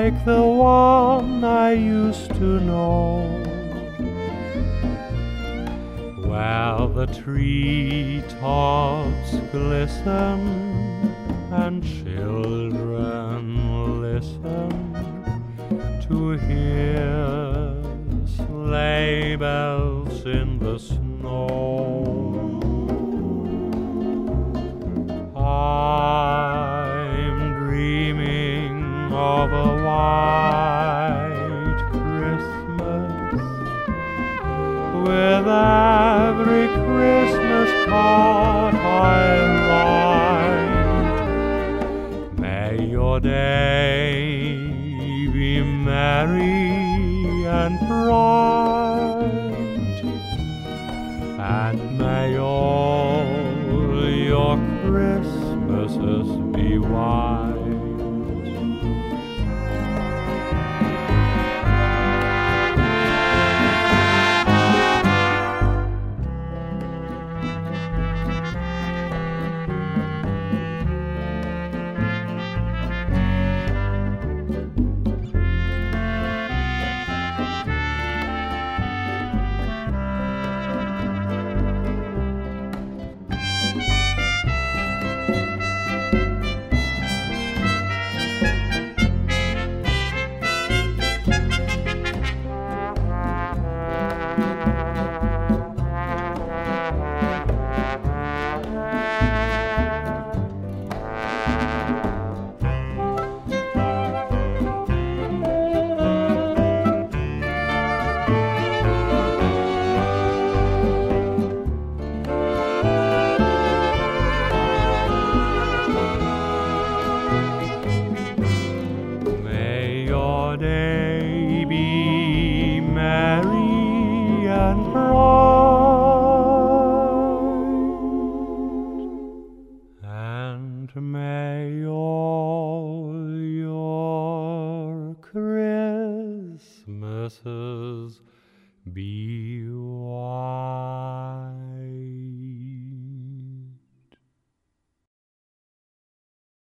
like the one I used to know, where the treetops glisten and children listen to hear sleigh bells in the snow. I'm dreaming of a white Christmas, with every Christmas card I write. May your day be merry and bright, and may all your Christmases be white. Day be merry and bright, and may all your Christmases be